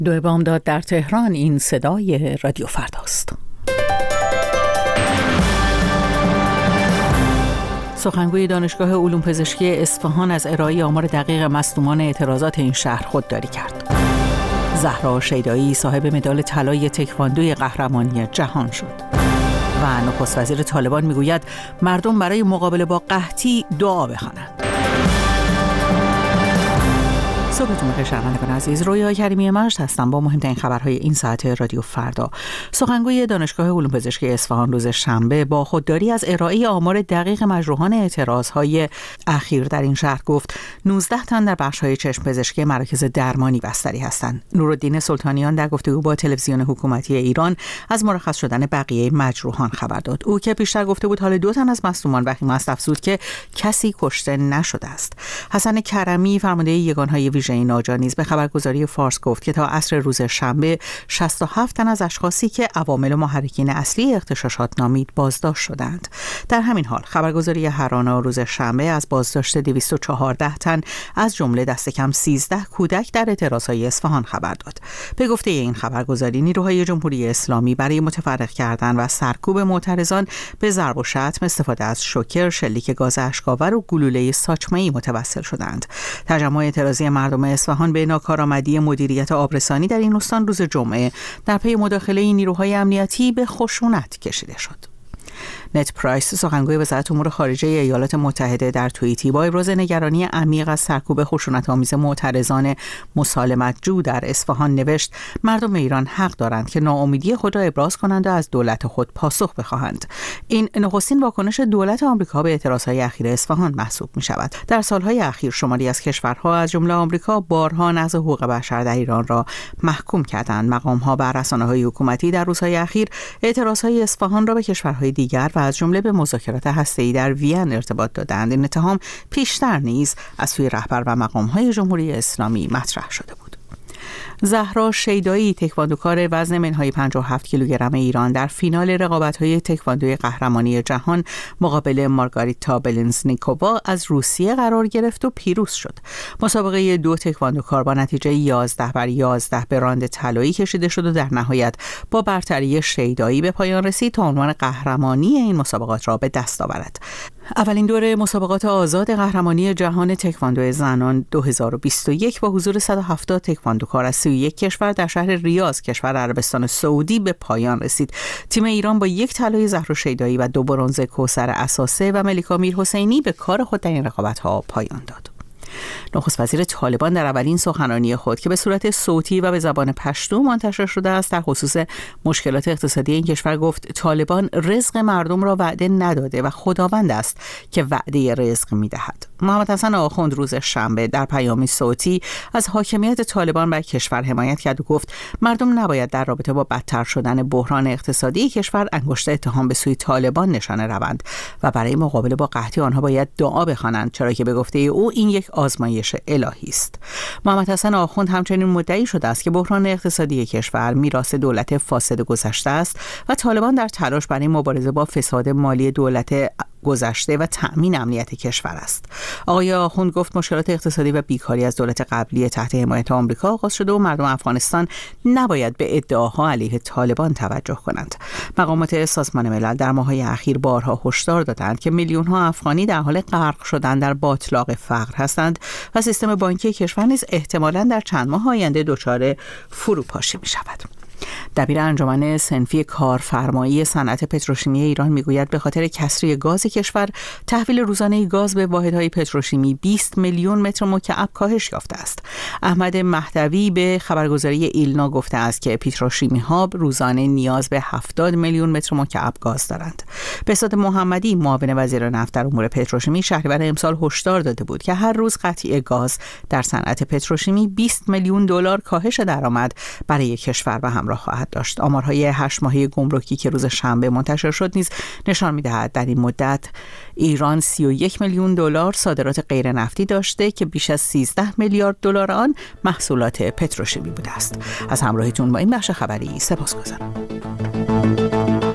دو بامداد در تهران. این صدای رادیو فرداست. سخنگوی دانشگاه علوم پزشکی اصفهان از ارائه آمار دقیق مصدومان اعتراضات این شهر خودداری کرد. زهرا شیدایی صاحب مدال طلای تکواندوی قهرمانی جهان شد. و نخست وزیر طالبان میگوید مردم برای مقابله با قحطی دعا بخوانند. صبحتون بخیر شنوندگان عزیز. رویا کریمی مجد هستم با مهمترین خبرهای این ساعت رادیو فردا. سخنگوی دانشگاه علوم پزشکی اصفهان روز شنبه با خودداری از ارائه آمار دقیق مجروحان اعتراضهای اخیر در این شهر گفت 19 تن در بخش‌های چشم پزشکی مراکز درمانی بستری هستند. نورالدین سلطانیان در گفتگو با تلویزیون حکومتی ایران از مرخص شدن بقیه مجروحان خبر داد. او که پیشتر گفته بود حال 2 تن از مصدومان وخیم است، افزود که کسی کشته نشده است. حسن کرمی فرمانده یگانهای ویژه ناجا نیز به خبرگزاری فارس گفت که تا عصر روز شنبه 67 تن از اشخاصی که عوامل و محرکین اصلی اغتشاشات نامید بازداشت شدند. در همین حال خبرگزاری هرانا روز شنبه از بازداشت 214 تن از جمله دست کم 13 کودک در اعتراضهای اصفهان خبر داد. به گفته این خبرگزاری نیروهای جمهوری اسلامی برای متفرق کردن و سرکوب معترضان به ضرب و شتم استفاده از شوکر، شلیک گاز اشک‌آور و گلوله ساچمه‌ای متوسل شدند. تجمع اعتراضی مردم اصفهان به ناکارآمدی مدیریت آبرسانی در این استان روز جمعه در پی مداخله نیروهای امنیتی به خشونت کشیده شد. نت پرایس سخنگوی وزارت امور خارجه ایالات متحده در توییتی با ابراز نگرانی عمیق از سرکوب خشونت‌آمیز معترضان مسالمت‌جو در اصفهان نوشت مردم ایران حق دارند که ناامیدی خود را ابراز کنند و از دولت خود پاسخ بخواهند. این نخستین واکنش دولت آمریکا به اعتراضهای اخیر اصفهان محسوب می‌شود. در سال‌های اخیر شماری از کشورها از جمله آمریکا بارها نقض حقوق بشر در ایران را محکوم کردند. مقام‌ها و رسانه‌های حکومتی در روزهای اخیر اعتراضهای اصفهان را به کشورهای دیگر و از جمله به مذاکرات هسته‌ای در وین ارتباط دادند. این اتهام پیشتر نیز از سوی رهبر و مقام‌های جمهوری اسلامی مطرح شده بود. زهرا شیدایی تکواندوکار وزن منهای 57 کیلوگرم ایران در فینال رقابت‌های تکواندوی قهرمانی جهان مقابل مارگاریتا بلنزنیکووا از روسیه قرار گرفت و پیروز شد. مسابقه 2 تکواندوکار با نتیجه 11-11 به راند طلایی کشیده شد و در نهایت با برتری شیدایی به پایان رسید تا عنوان قهرمانی این مسابقات را به دست آورد. اولین دوره مسابقات آزاد قهرمانی جهان تکواندو زنان 2021 با حضور 170 تکواندوکار از 31 کشور در شهر ریاض کشور عربستان سعودی به پایان رسید. تیم ایران با 1 طلای زهرا شیدایی و 2 برنز کوثر اساسه و ملیکا میرحسینی به کار خود در این رقابت‌ها پایان داد. نخست وزیر طالبان در اولین سخنرانی خود که به صورت صوتی و به زبان پشتو منتشر شده است در خصوص مشکلات اقتصادی این کشور گفت طالبان رزق مردم را وعده نداده و خداوند است که وعده رزق می‌دهد. محمد حسن آخوند روز شنبه در پیامی صوتی از حاکمیت طالبان بر کشور حمایت کرد و گفت مردم نباید در رابطه با بدتر شدن بحران اقتصادی کشور انگشت اتهام به سوی طالبان نشانه روند و برای مقابله با قحطی آنها باید دعا بخوانند، چرا که به گفته او این یک آزمایش الهی است. محمد حسن آخوند همچنین مدعی شده است که بحران اقتصادی کشور میراث دولت فاسد گذشته است و طالبان در تلاش برای مبارزه با فساد مالی دولت گذشته و تأمین امنیت کشور است. آقای آخوند گفت مشکلات اقتصادی و بیکاری از دولت قبلی تحت حمایت آمریکا آغاز شده و مردم افغانستان نباید به ادعاها علیه طالبان توجه کنند. مقامات سازمان ملل در ماه‌های اخیر بارها هشدار دادند که میلیون‌ها افغانی در حال غرق شدن در باتلاق فقر هستند و سیستم بانکی کشور نیز احتمالاً در چند ماه آینده دچار فروپاشی می‌شود. دبیر انجمن صنفی کارفرمایی صنعت پتروشیمی ایران میگوید به خاطر کسری گاز کشور تحویل روزانه گاز به واحدهای پتروشیمی 20 میلیون متر مکعب کاهش یافته است. احمد مهدوی به خبرگزاری ایلنا گفته است که پتروشیمی‌ها روزانه نیاز به 70 میلیون متر مکعب گاز دارند. بهزاد محمدی معاون وزیر نفت در امور پتروشیمی شهریور امسال هشدار داده بود که هر روز قطعی گاز در صنعت پتروشیمی 20 میلیون دلار کاهش درآمد برای کشور و همراه خواهد داشت. آمارهای 8 ماهه گمرکی که روز شنبه منتشر شد نیز نشان می‌دهد در این مدت ایران 31 میلیون دلار صادرات غیر نفتی داشته که بیش از 13 میلیارد دلار آن محصولات پتروشیمی بوده است. از همراهیتون با این بخش خبری سپاسگزارم.